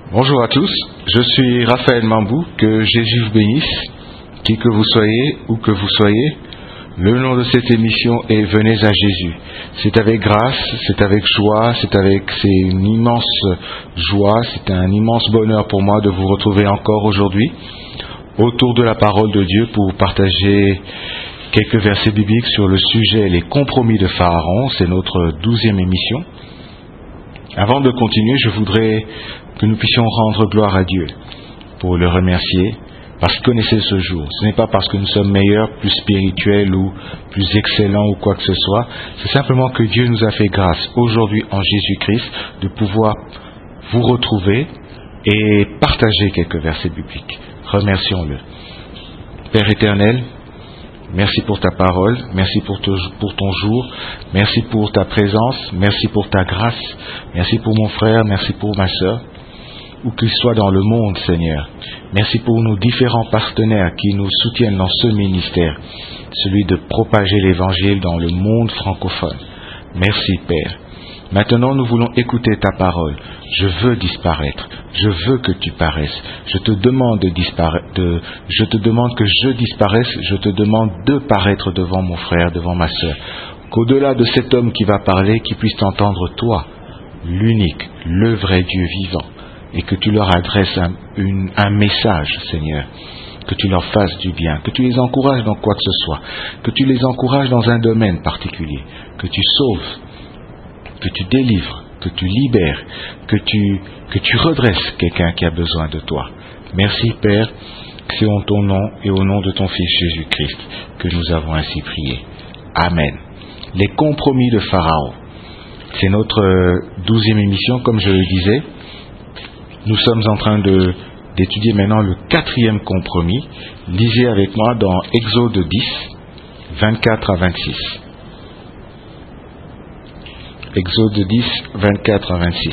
Bonjour à tous, je suis Raphaël Mambou, que Jésus vous bénisse, qui que vous soyez, où que vous soyez. Le nom de cette émission est Venez à Jésus. C'est avec grâce, c'est avec joie, c'est une immense joie, c'est un immense bonheur pour moi de vous retrouver encore aujourd'hui autour de la parole de Dieu pour partager quelques versets bibliques sur le sujet les compromis de Pharaon. C'est notre 12e émission. Avant de continuer, je voudrais que nous puissions rendre gloire à Dieu pour le remercier parce qu'il connaissait ce jour. Ce n'est pas parce que nous sommes meilleurs, plus spirituels ou plus excellents ou quoi que ce soit. C'est simplement que Dieu nous a fait grâce aujourd'hui en Jésus-Christ de pouvoir vous retrouver et partager quelques versets bibliques. Remercions-le. Père éternel, merci pour ta parole, merci pour ton jour, merci pour ta présence, merci pour ta grâce, merci pour mon frère, merci pour ma sœur, où qu'ils soient dans le monde, Seigneur. Merci pour nos différents partenaires qui nous soutiennent dans ce ministère, celui de propager l'Évangile dans le monde francophone. Merci, Père. Maintenant, nous voulons écouter ta parole. Je veux disparaître. Je veux que tu paraisses. Je te demande de disparaître. Je te demande que je disparaisse. Je te demande de paraître devant mon frère, devant ma sœur. Qu'au-delà de cet homme qui va parler, qu'il puisse t'entendre toi, l'unique, le vrai Dieu vivant, et que tu leur adresses un message, Seigneur. Que tu leur fasses du bien, que tu les encourages dans quoi que ce soit, que tu les encourages dans un domaine particulier, que tu sauves, que tu délivres, que tu libères, que tu redresses quelqu'un qui a besoin de toi. Merci, Père, c'est en ton nom et au nom de ton Fils Jésus-Christ que nous avons ainsi prié. Amen. Les compromis de Pharaon. C'est notre 12e émission, comme je le disais. Nous sommes en train d'étudier maintenant le 4e compromis. Lisez avec moi dans Exode 10, 24 à 26. Exode 10, 24 à 26.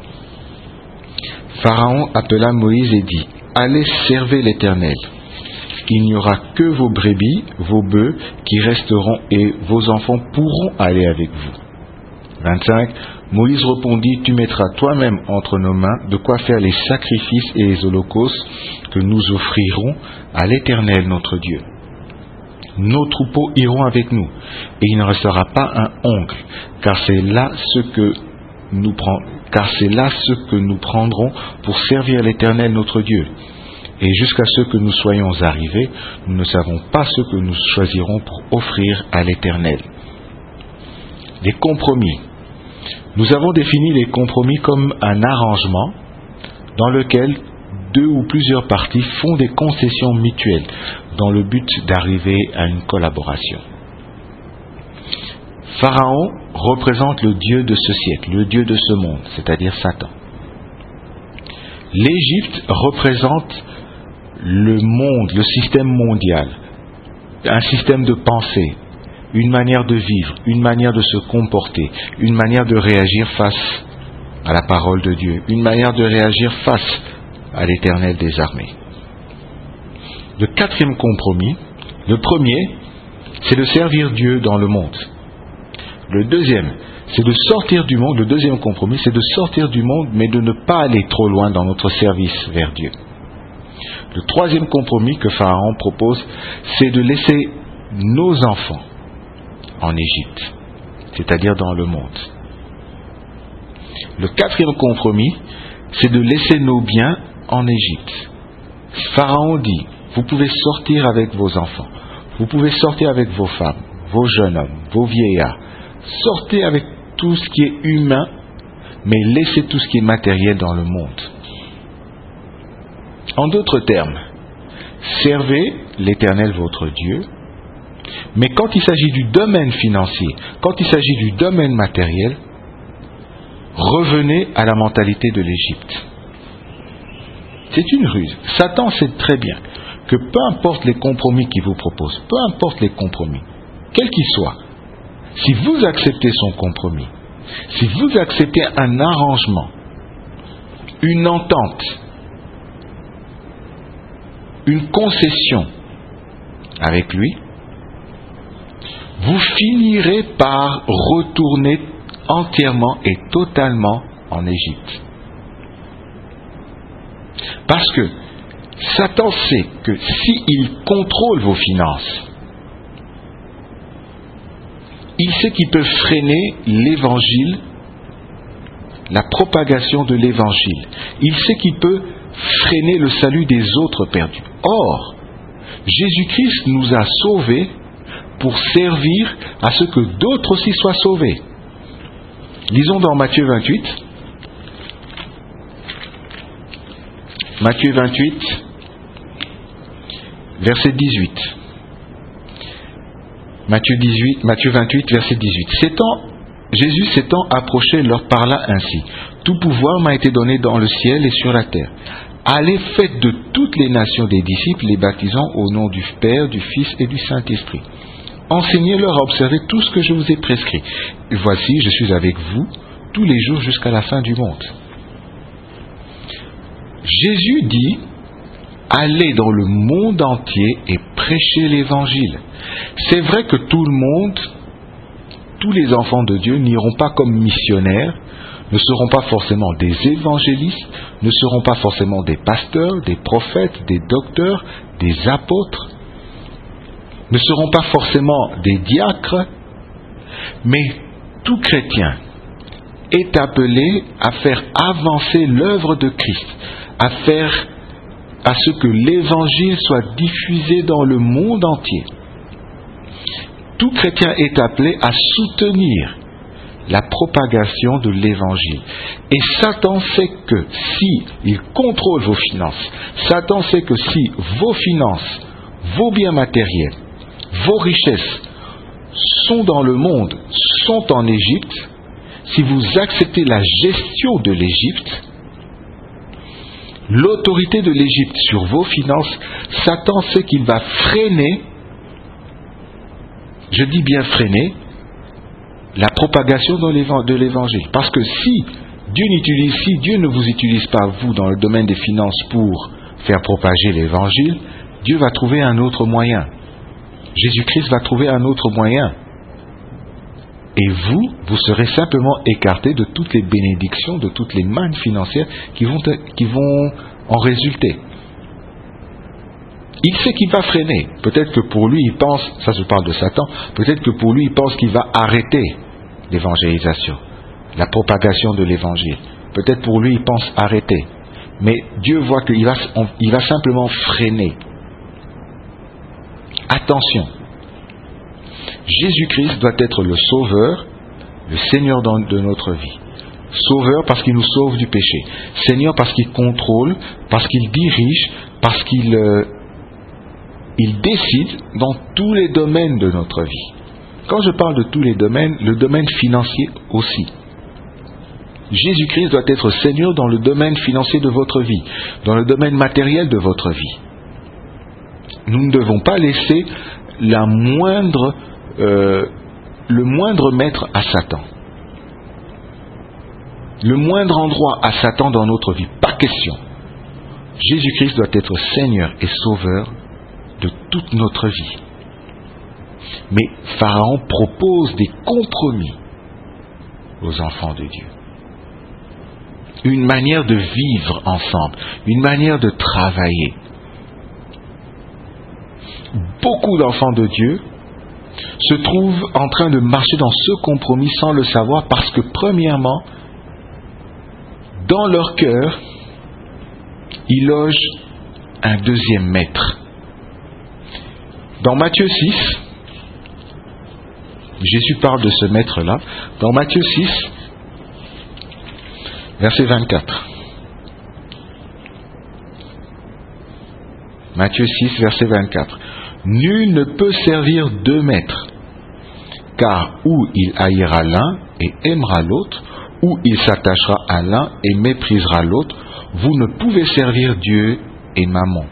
Pharaon appela Moïse et dit : Allez, servez l'Éternel. Il n'y aura que vos brebis, vos bœufs qui resteront et vos enfants pourront aller avec vous. 25. Moïse répondit : Tu mettras toi-même entre nos mains de quoi faire les sacrifices et les holocaustes que nous offrirons à l'Éternel notre Dieu. Nos troupeaux iront avec nous, et il ne restera pas un ongle, car c'est là ce que nous prendrons pour servir l'Éternel notre Dieu. Et jusqu'à ce que nous soyons arrivés, nous ne savons pas ce que nous choisirons pour offrir à l'Éternel. Les compromis. Nous avons défini les compromis comme un arrangement dans lequel deux ou plusieurs parties font des concessions mutuelles dans le but d'arriver à une collaboration. Pharaon représente le Dieu de ce siècle, le Dieu de ce monde, c'est-à-dire Satan. L'Égypte représente le monde, le système mondial, un système de pensée, une manière de vivre, une manière de se comporter, une manière de réagir face à la parole de Dieu, une manière de réagir face à l'Éternel des armées. Le 4e compromis, le premier, c'est de servir Dieu dans le monde. Le deuxième, c'est de sortir du monde. Le deuxième compromis, c'est de sortir du monde, mais de ne pas aller trop loin dans notre service vers Dieu. Le 3e compromis que Pharaon propose, c'est de laisser nos enfants en Égypte, c'est-à-dire dans le monde. Le 4e compromis, c'est de laisser nos biens en Égypte. Pharaon dit : vous pouvez sortir avec vos enfants, vous pouvez sortir avec vos femmes, vos jeunes hommes, vos vieillards, sortez avec tout ce qui est humain, mais laissez tout ce qui est matériel dans le monde. En d'autres termes, servez l'Éternel votre Dieu, mais quand il s'agit du domaine financier, quand il s'agit du domaine matériel, revenez à la mentalité de l'Égypte. C'est une ruse. Satan sait très bien que peu importe les compromis qu'il vous propose, peu importe les compromis, quels qu'ils soient, si vous acceptez son compromis, si vous acceptez un arrangement, une entente, une concession avec lui, vous finirez par retourner entièrement et totalement en Égypte. Parce que Satan sait que s'il contrôle vos finances, il sait qu'il peut freiner l'évangile, la propagation de l'évangile. Il sait qu'il peut freiner le salut des autres perdus. Or, Jésus-Christ nous a sauvés pour servir à ce que d'autres aussi soient sauvés. Lisons dans Matthieu 28. Matthieu 28, verset 18. Matthieu 28, verset 18. Jésus s'étant approché leur parla ainsi. Tout pouvoir m'a été donné dans le ciel et sur la terre. Allez, faites de toutes les nations des disciples, les baptisant au nom du Père, du Fils et du Saint-Esprit. Enseignez-leur à observer tout ce que je vous ai prescrit. Et voici, je suis avec vous tous les jours jusqu'à la fin du monde. Jésus dit, allez dans le monde entier et prêchez l'évangile. C'est vrai que tout le monde, tous les enfants de Dieu n'iront pas comme missionnaires, ne seront pas forcément des évangélistes, ne seront pas forcément des pasteurs, des prophètes, des docteurs, des apôtres, ne seront pas forcément des diacres, mais tout chrétien est appelé à faire avancer l'œuvre de Christ, à ce que l'évangile soit diffusé dans le monde entier. Tout chrétien est appelé à soutenir la propagation de l'évangile. Et Satan sait que si il contrôle vos finances, Satan sait que si vos finances, vos biens matériels, vos richesses sont dans le monde, sont en Égypte, si vous acceptez la gestion de l'Égypte, l'autorité de l'Égypte sur vos finances, Satan sait qu'il va freiner, je dis bien freiner, la propagation de l'évangile. Parce que si Dieu ne vous utilise pas, vous, dans le domaine des finances pour faire propager l'évangile, Dieu va trouver un autre moyen. Jésus-Christ va trouver un autre moyen. Et vous serez simplement écarté de toutes les bénédictions, de toutes les mannes financières qui vont en résulter. Il sait qu'il va freiner. Peut-être que pour lui, il pense, ça je parle de Satan, peut-être que pour lui, il pense qu'il va arrêter l'évangélisation, la propagation de l'évangile. Peut-être pour lui, il pense arrêter. Mais Dieu voit qu'il va simplement freiner. Attention. Jésus-Christ doit être le Sauveur, le Seigneur de notre vie. Sauveur parce qu'il nous sauve du péché. Seigneur parce qu'il contrôle, parce qu'il dirige, parce qu'il décide dans tous les domaines de notre vie. Quand je parle de tous les domaines, le domaine financier aussi. Jésus-Christ doit être Seigneur dans le domaine financier de votre vie, dans le domaine matériel de votre vie. Nous ne devons pas laisser le moindre maître à Satan. Le moindre endroit à Satan dans notre vie. Pas question. Jésus-Christ doit être Seigneur et Sauveur de toute notre vie. Mais Pharaon propose des compromis aux enfants de Dieu. Une manière de vivre ensemble, une manière de travailler. Beaucoup d'enfants de Dieu se trouvent en train de marcher dans ce compromis sans le savoir parce que premièrement, dans leur cœur, ils logent un deuxième maître. Dans Matthieu 6, Jésus parle de ce maître-là. Dans Matthieu 6, verset 24. Matthieu 6, verset 24. Nul ne peut servir deux maîtres, car ou il haïra l'un et aimera l'autre, ou il s'attachera à l'un et méprisera l'autre. Vous ne pouvez servir Dieu et Mammon.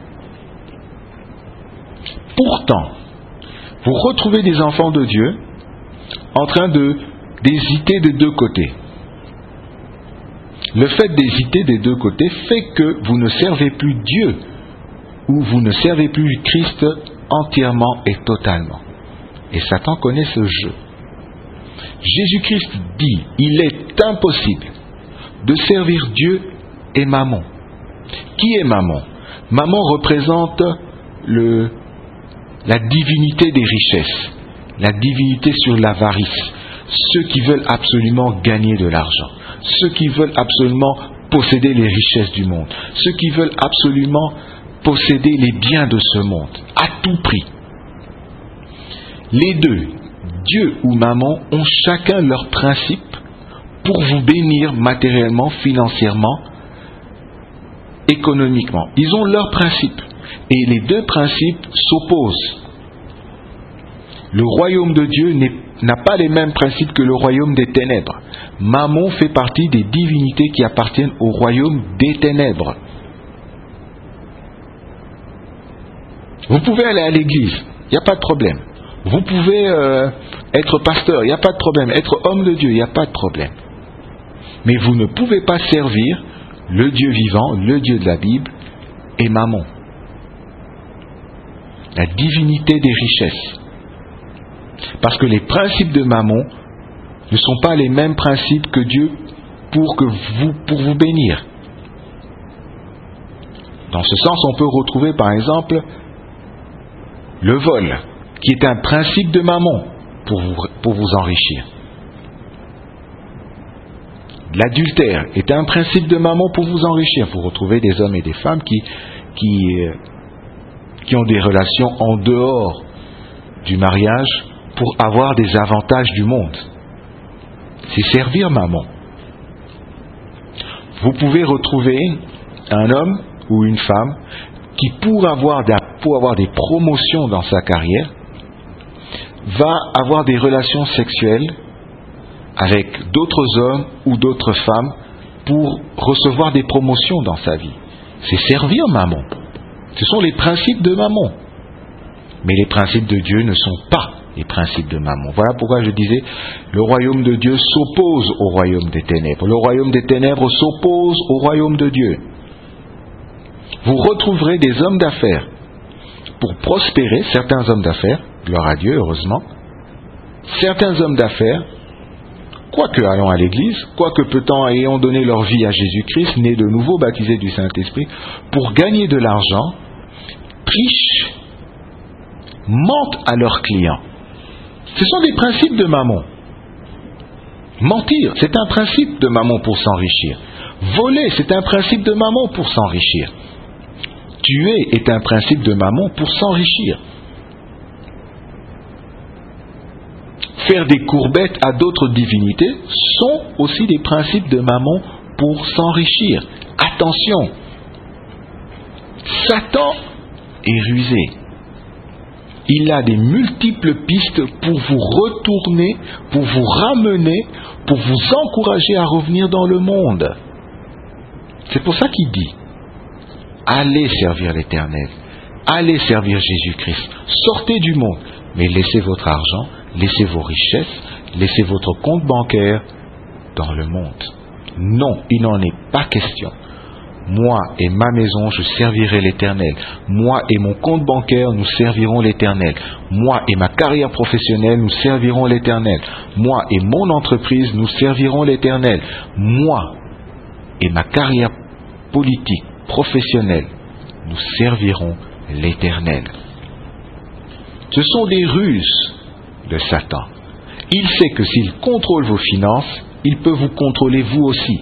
Pourtant, vous retrouvez des enfants de Dieu en train d'hésiter des deux côtés. Le fait d'hésiter des deux côtés fait que vous ne servez plus Dieu ou vous ne servez plus Christ entièrement et totalement. Et Satan connaît ce jeu. Jésus-Christ dit, il est impossible de servir Dieu et Mammon. Qui est Mammon? Mammon représente la divinité des richesses, la divinité sur l'avarice, ceux qui veulent absolument gagner de l'argent, ceux qui veulent absolument posséder les richesses du monde, ceux qui veulent absolument posséder les biens de ce monde, à tout prix. Les deux, Dieu ou Mammon, ont chacun leur principe pour vous bénir matériellement, financièrement, économiquement. Ils ont leurs principes. Et les deux principes s'opposent. Le royaume de Dieu n'a pas les mêmes principes que le royaume des ténèbres. Mammon fait partie des divinités qui appartiennent au royaume des ténèbres. Vous pouvez aller à l'église, il n'y a pas de problème. Vous pouvez être pasteur, il n'y a pas de problème. Être homme de Dieu, il n'y a pas de problème. Mais vous ne pouvez pas servir le Dieu vivant, le Dieu de la Bible, et Mammon. La divinité des richesses. Parce que les principes de Mammon ne sont pas les mêmes principes que Dieu pour vous bénir. Dans ce sens, on peut retrouver par exemple le vol, qui est un principe de Mammon pour vous enrichir. L'adultère est un principe de Mammon pour vous enrichir. Vous retrouvez des hommes et des femmes qui ont des relations en dehors du mariage pour avoir des avantages du monde. C'est servir Mammon. Vous pouvez retrouver un homme ou une femme qui, pour avoir des promotions dans sa carrière, va avoir des relations sexuelles avec d'autres hommes ou d'autres femmes pour recevoir des promotions dans sa vie. C'est servir Mammon. Ce sont les principes de Mammon. Mais les principes de Dieu ne sont pas les principes de Mammon. Voilà pourquoi je disais, le royaume de Dieu s'oppose au royaume des ténèbres. Le royaume des ténèbres s'oppose au royaume de Dieu. Vous retrouverez des hommes d'affaires. Pour prospérer, certains hommes d'affaires, gloire à Dieu, heureusement, certains hommes d'affaires, quoique allant à l'église, quoique peut-être ayant donné leur vie à Jésus-Christ, nés de nouveau, baptisés du Saint-Esprit, pour gagner de l'argent, trichent, mentent à leurs clients. Ce sont des principes de Mammon. Mentir, c'est un principe de Mammon pour s'enrichir. Voler, c'est un principe de Mammon pour s'enrichir. Tuer est un principe de Mammon pour s'enrichir. Faire des courbettes à d'autres divinités sont aussi des principes de Mammon pour s'enrichir. Attention, Satan est rusé. Il a des multiples pistes pour vous retourner, pour vous ramener, pour vous encourager à revenir dans le monde. C'est pour ça qu'il dit, allez servir l'Éternel, allez servir Jésus-Christ, sortez du monde, mais laissez votre argent, laissez vos richesses, laissez votre compte bancaire dans le monde. Non, il n'en est pas question. Moi et ma maison, je servirai l'Éternel. Moi et mon compte bancaire, nous servirons l'Éternel. Moi et ma carrière professionnelle, nous servirons l'Éternel. Moi et mon entreprise, nous servirons l'Éternel. Moi et ma carrière politique, professionnelle, nous servirons l'Éternel. Ce sont des ruses de Satan. Il sait que s'il contrôle vos finances, il peut vous contrôler vous aussi.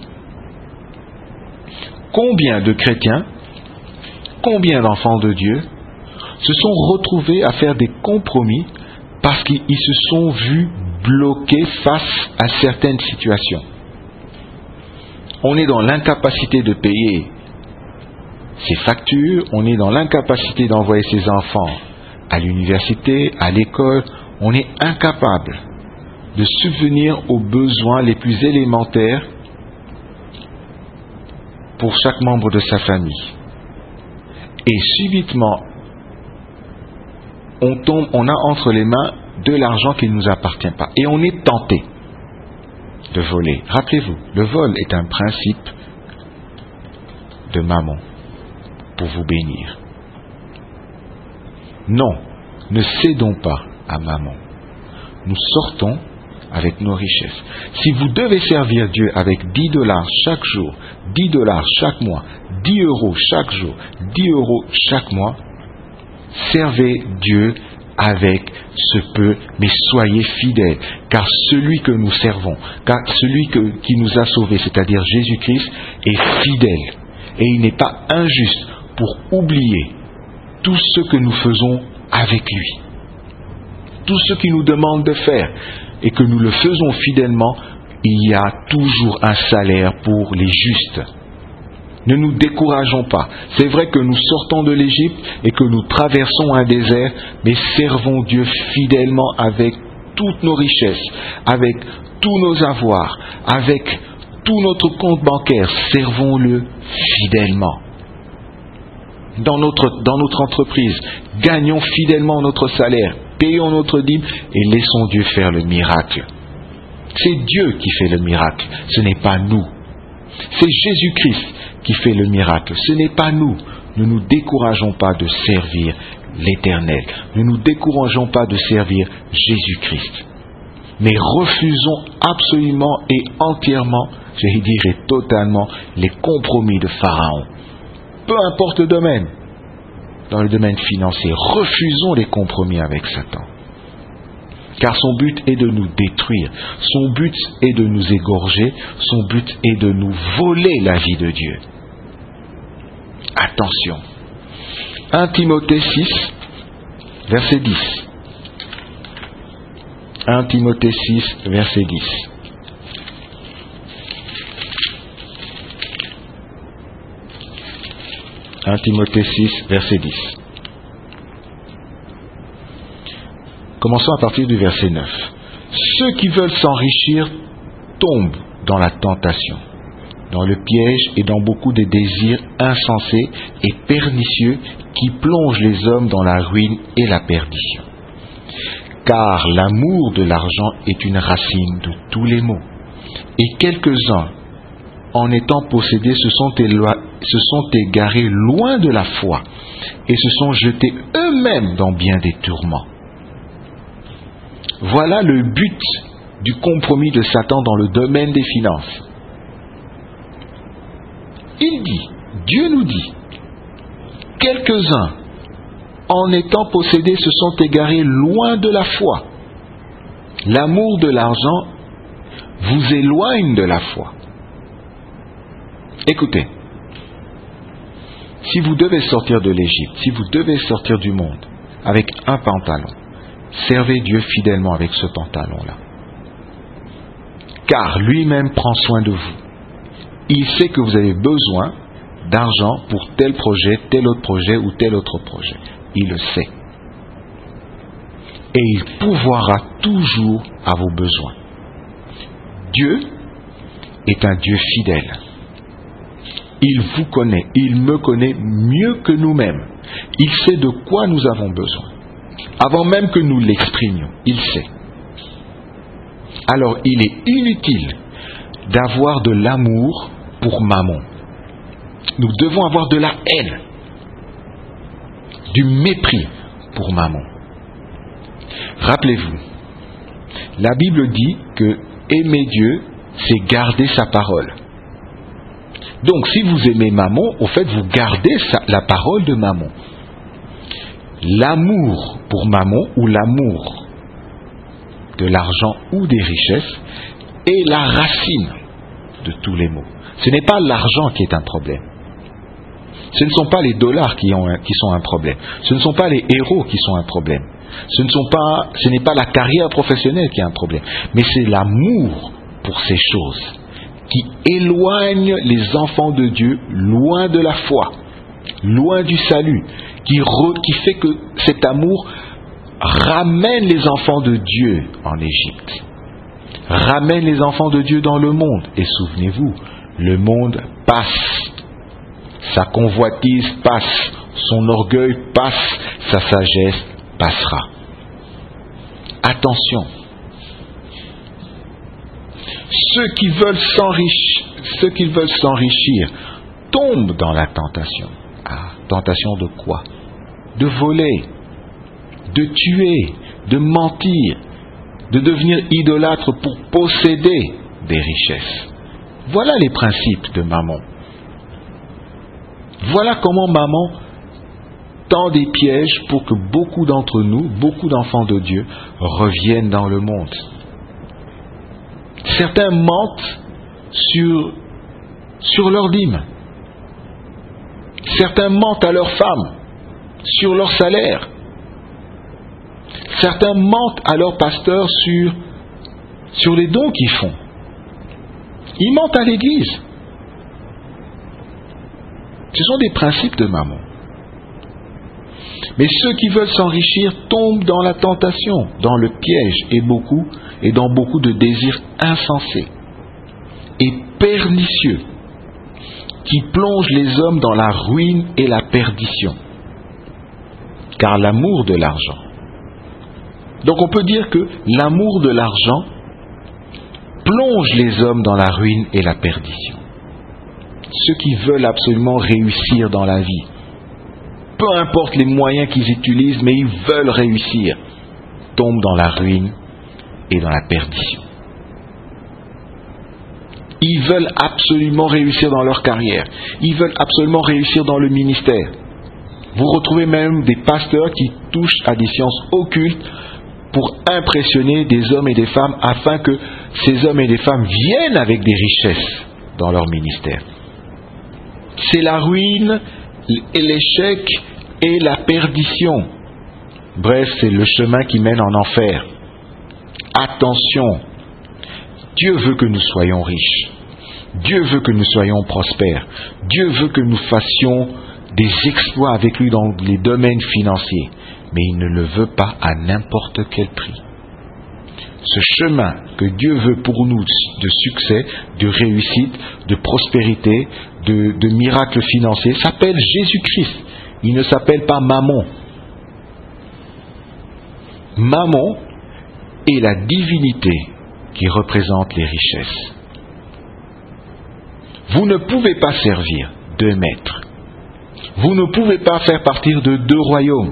Combien de chrétiens, combien d'enfants de Dieu se sont retrouvés à faire des compromis parce qu'ils se sont vus bloqués face à certaines situations. On est dans l'incapacité de payer ses factures, on est dans l'incapacité d'envoyer ses enfants à l'université, à l'école, on est incapable de subvenir aux besoins les plus élémentaires pour chaque membre de sa famille. Et subitement, on a entre les mains de l'argent qui ne nous appartient pas. Et on est tenté de voler. Rappelez-vous, le vol est un principe de Mammon pour vous bénir. Non, ne cédons pas à Mammon. Nous sortons avec nos richesses. Si vous devez servir Dieu avec $10 chaque jour, $10 chaque mois, 10 euros chaque jour, 10 euros chaque mois, servez Dieu avec ce peu, mais soyez fidèles, car celui que nous servons, car celui qui nous a sauvés, c'est-à-dire Jésus-Christ, est fidèle. Et il n'est pas injuste pour oublier tout ce que nous faisons avec lui. Tout ce qu'il nous demande de faire, et que nous le faisons fidèlement, il y a toujours un salaire pour les justes. Ne nous décourageons pas. C'est vrai que nous sortons de l'Égypte et que nous traversons un désert, mais servons Dieu fidèlement avec toutes nos richesses, avec tous nos avoirs, avec tout notre compte bancaire. Servons-le fidèlement. Dans notre entreprise, gagnons fidèlement notre salaire, payons notre dîme et laissons Dieu faire le miracle. C'est Dieu qui fait le miracle, ce n'est pas nous. C'est Jésus-Christ qui fait le miracle, ce n'est pas nous. Ne nous décourageons pas de servir l'Éternel. Ne nous décourageons pas de servir Jésus-Christ. Mais refusons absolument et entièrement, je dirais totalement, les compromis de Pharaon. Peu importe le domaine. Dans le domaine financier, refusons les compromis avec Satan. Car son but est de nous détruire. Son but est de nous égorger. Son but est de nous voler la vie de Dieu. Attention. 1 Timothée 6, verset 10. 1 Timothée 6, verset 10. « 1 Timothée 6, verset 10. Commençons à partir du verset 9. « Ceux qui veulent s'enrichir tombent dans la tentation, dans le piège et dans beaucoup de désirs insensés et pernicieux qui plongent les hommes dans la ruine et la perdition. Car l'amour de l'argent est une racine de tous les maux. Et quelques-uns, en étant possédés, se sont égarés loin de la foi et se sont jetés eux-mêmes dans bien des tourments. » Voilà le but du compromis de Satan dans le domaine des finances. Il dit, Dieu nous dit, quelques-uns, en étant possédés, se sont égarés loin de la foi. L'amour de l'argent vous éloigne de la foi. Écoutez, si vous devez sortir de l'Égypte, si vous devez sortir du monde avec un pantalon, servez Dieu fidèlement avec ce pantalon-là. Car lui-même prend soin de vous. Il sait que vous avez besoin d'argent pour tel projet, tel autre projet ou tel autre projet. Il le sait. Et il pourvoira toujours à vos besoins. Dieu est un Dieu fidèle. Il vous connaît, il me connaît mieux que nous-mêmes. Il sait de quoi nous avons besoin. Avant même que nous l'exprimions, il sait. Alors il est inutile d'avoir de l'amour pour Mammon. Nous devons avoir de la haine, du mépris pour Mammon. Rappelez-vous, la Bible dit que aimer Dieu, c'est garder sa parole. Donc, si vous aimez Mammon, au fait, vous gardez la parole de Mammon. L'amour pour Mammon, ou l'amour de l'argent ou des richesses, est la racine de tous les maux. Ce n'est pas l'argent qui est un problème. Ce ne sont pas les dollars qui sont un problème. Ce ne sont pas les héros qui sont un problème. Ce n'est pas la carrière professionnelle qui est un problème. Mais c'est l'amour pour ces choses qui éloigne les enfants de Dieu loin de la foi, loin du salut, qui fait que cet amour ramène les enfants de Dieu en Égypte, ramène les enfants de Dieu dans le monde. Et souvenez-vous, le monde passe, sa convoitise passe, son orgueil passe, sa sagesse passera. Attention. Ceux qui veulent s'enrichir tombent dans la tentation. Ah, tentation de quoi? De voler, de tuer, de mentir, de devenir idolâtre pour posséder des richesses. Voilà les principes de Mammon. Voilà comment Mammon tend des pièges pour que beaucoup d'entre nous, beaucoup d'enfants de Dieu, reviennent dans le monde. Certains mentent sur leur dîme. Certains mentent à leurs femmes sur leur salaire. Certains mentent à leurs pasteurs sur les dons qu'ils font. Ils mentent à l'Église. Ce sont des principes de Mammon. Mais ceux qui veulent s'enrichir tombent dans la tentation, dans le piège et dans beaucoup de désirs insensés et pernicieux qui plongent les hommes dans la ruine et la perdition. Car l'amour de l'argent. Donc on peut dire que l'amour de l'argent plonge les hommes dans la ruine et la perdition. Ceux qui veulent absolument réussir dans la vie, peu importe les moyens qu'ils utilisent, mais ils veulent réussir, tombent dans la ruine et dans la perdition. Ils veulent absolument réussir dans leur carrière. Ils veulent absolument réussir dans le ministère. Vous retrouvez même des pasteurs qui touchent à des sciences occultes pour impressionner des hommes et des femmes afin que ces hommes et des femmes viennent avec des richesses dans leur ministère. C'est la ruine et l'échec et la perdition. Bref, c'est le chemin qui mène en enfer. Attention, Dieu veut que nous soyons riches. Dieu veut que nous soyons prospères. Dieu veut que nous fassions des exploits avec lui dans les domaines financiers. Mais il ne le veut pas à n'importe quel prix. Ce chemin que Dieu veut pour nous de succès, de réussite, de prospérité, de miracles financiers, s'appelle Jésus-Christ. Il ne s'appelle pas Mammon. Mammon est la divinité qui représente les richesses. Vous ne pouvez pas servir deux maîtres. Vous ne pouvez pas faire partir de deux royaumes.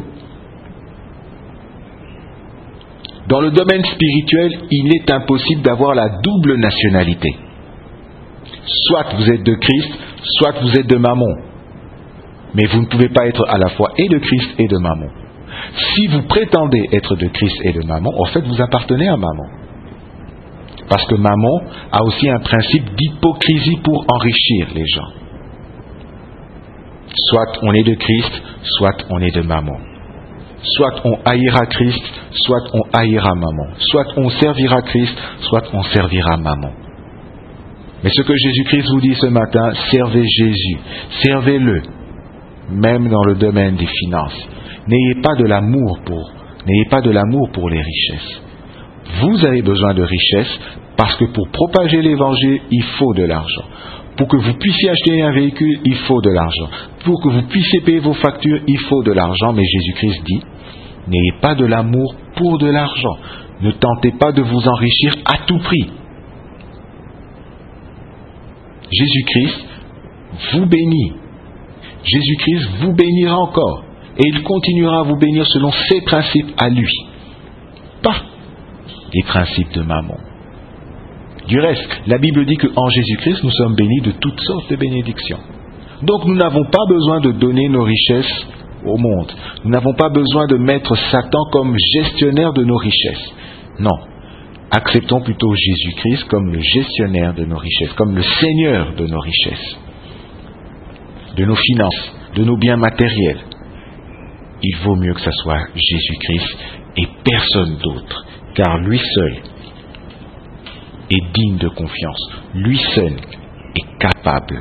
Dans le domaine spirituel, il est impossible d'avoir la double nationalité. Soit vous êtes de Christ, soit vous êtes de Mammon. Mais vous ne pouvez pas être à la fois et de Christ et de Mammon. Si vous prétendez être de Christ et de Mammon, en fait vous appartenez à Mammon. Parce que Mammon a aussi un principe d'hypocrisie pour enrichir les gens. Soit on est de Christ, soit on est de Mammon. Soit on haïra Christ, soit on haïra Mammon. Soit on servira Christ, soit on servira Mammon. Mais ce que Jésus-Christ vous dit ce matin, servez Jésus, servez-le, même dans le domaine des finances. N'ayez pas de l'amour pour les richesses. Vous avez besoin de richesses parce que pour propager l'évangile, il faut de l'argent. Pour que vous puissiez acheter un véhicule, il faut de l'argent. Pour que vous puissiez payer vos factures, il faut de l'argent. Mais Jésus-Christ dit, n'ayez pas de l'amour pour de l'argent. Ne tentez pas de vous enrichir à tout prix. Jésus-Christ vous bénit. Jésus-Christ vous bénira encore. Et il continuera à vous bénir selon ses principes à lui. Pas les principes de Mammon. Du reste, la Bible dit qu'en Jésus-Christ, nous sommes bénis de toutes sortes de bénédictions. Donc nous n'avons pas besoin de donner nos richesses au monde. Nous n'avons pas besoin de mettre Satan comme gestionnaire de nos richesses. Non. Acceptons plutôt Jésus-Christ comme le gestionnaire de nos richesses, comme le Seigneur de nos richesses, de nos finances, de nos biens matériels. Il vaut mieux que ce soit Jésus-Christ et personne d'autre, car lui seul est digne de confiance. Lui seul est capable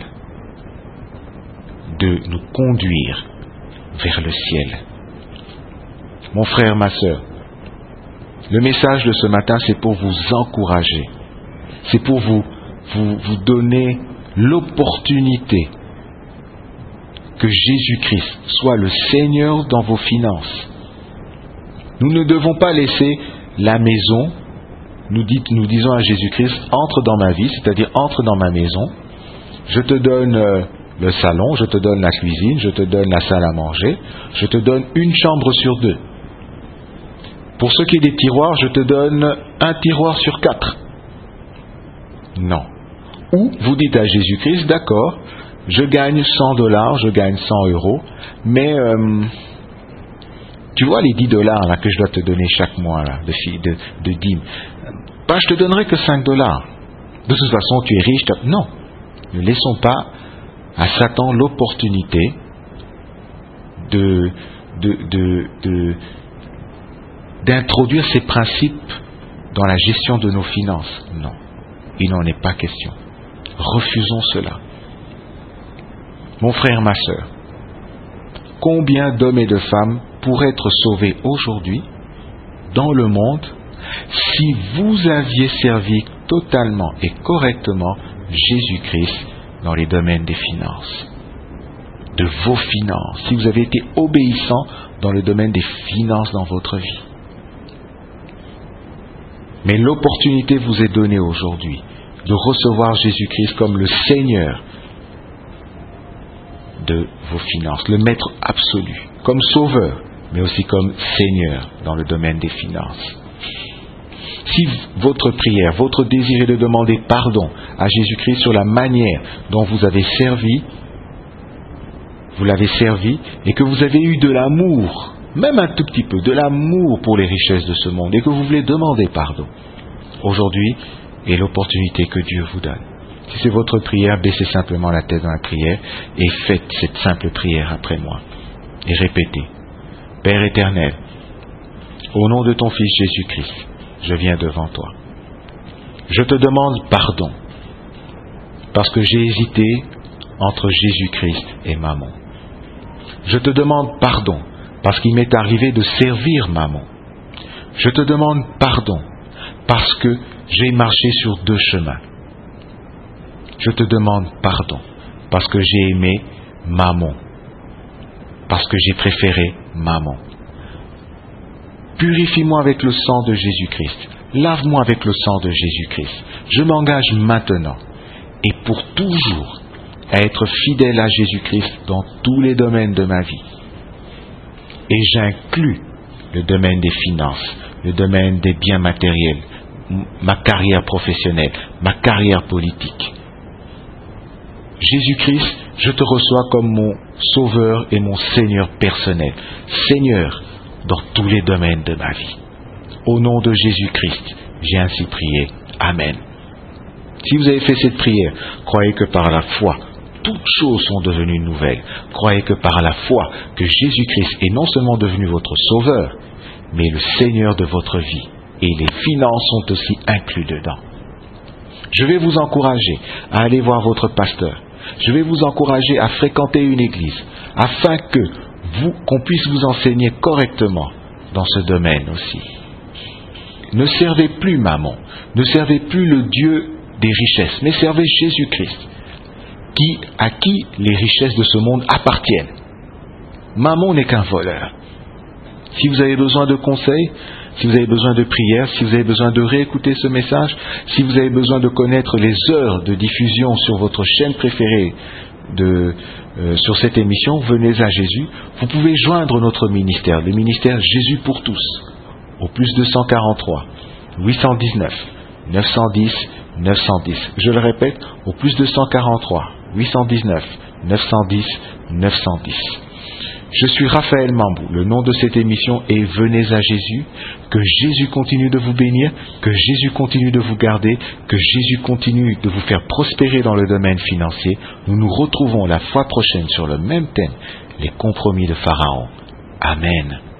de nous conduire vers le ciel. Mon frère, ma sœur, le message de ce matin, c'est pour vous encourager. C'est pour vous donner l'opportunité que Jésus-Christ soit le Seigneur dans vos finances. Nous ne devons pas laisser la maison. Nous disons à Jésus-Christ, entre dans ma vie, c'est-à-dire entre dans ma maison. Je te donne le salon, je te donne la cuisine, je te donne la salle à manger, je te donne une chambre sur deux. Pour ce qui est des tiroirs, je te donne un tiroir sur 4. Non. Ou vous dites à Jésus-Christ, d'accord, je gagne $100, je gagne 100 €, mais tu vois les $10 là, que je dois te donner chaque mois là, de dîmes, je te donnerai que $5. De toute façon, tu es riche. Non, ne laissons pas à Satan l'opportunité d'introduire ces principes dans la gestion de nos finances. Non, il n'en est pas question. Refusons cela. Mon frère, ma sœur, combien d'hommes et de femmes pourraient être sauvés aujourd'hui dans le monde si vous aviez servi totalement et correctement Jésus-Christ dans les domaines des finances, de vos finances, si vous avez été obéissant dans le domaine des finances dans votre vie. Mais l'opportunité vous est donnée aujourd'hui de recevoir Jésus-Christ comme le Seigneur de vos finances, le Maître absolu, comme Sauveur, mais aussi comme Seigneur dans le domaine des finances. Si votre prière, votre désir est de demander pardon à Jésus-Christ sur la manière dont vous l'avez servi, et que vous avez eu de l'amour, même un tout petit peu, de l'amour pour les richesses de ce monde, et que vous voulez demander pardon, aujourd'hui est l'opportunité que Dieu vous donne. Si c'est votre prière, baissez simplement la tête dans la prière et faites cette simple prière après moi. Et répétez, Père éternel, au nom de ton Fils Jésus-Christ, je viens devant toi. Je te demande pardon parce que j'ai hésité entre Jésus-Christ et Mammon. Je te demande pardon parce qu'il m'est arrivé de servir Mammon. Je te demande pardon parce que j'ai marché sur 2 chemins. Je te demande pardon parce que j'ai aimé Mammon, parce que j'ai préféré Mammon. Purifie-moi avec le sang de Jésus-Christ. Lave-moi avec le sang de Jésus-Christ. Je m'engage maintenant et pour toujours à être fidèle à Jésus-Christ dans tous les domaines de ma vie. Et j'inclus le domaine des finances, le domaine des biens matériels, ma carrière professionnelle, ma carrière politique. Jésus-Christ, je te reçois comme mon Sauveur et mon Seigneur personnel. Seigneur, dans tous les domaines de ma vie. Au nom de Jésus-Christ, j'ai ainsi prié. Amen. Si vous avez fait cette prière, croyez que par la foi, toutes choses sont devenues nouvelles. Croyez que par la foi, que Jésus-Christ est non seulement devenu votre Sauveur, mais le Seigneur de votre vie. Et les finances sont aussi inclus dedans. Je vais vous encourager à aller voir votre pasteur. Je vais vous encourager à fréquenter une église, afin qu'on puisse vous enseigner correctement dans ce domaine aussi. Ne servez plus Mammon, ne servez plus le Dieu des richesses, mais servez Jésus-Christ, à qui les richesses de ce monde appartiennent. Mammon n'est qu'un voleur. Si vous avez besoin de conseils, si vous avez besoin de prières, si vous avez besoin de réécouter ce message, si vous avez besoin de connaître les heures de diffusion sur votre chaîne préférée sur cette émission, venez à Jésus. Vous pouvez joindre notre ministère, le ministère Jésus pour tous, au plus 243 819 910 910. Je le répète, au plus 243 819 910 910. Je suis Raphaël Mambou. Le nom de cette émission est Venez à Jésus. Que Jésus continue de vous bénir, que Jésus continue de vous garder, que Jésus continue de vous faire prospérer dans le domaine financier. Nous nous retrouvons la fois prochaine sur le même thème, les compromis de Pharaon. Amen.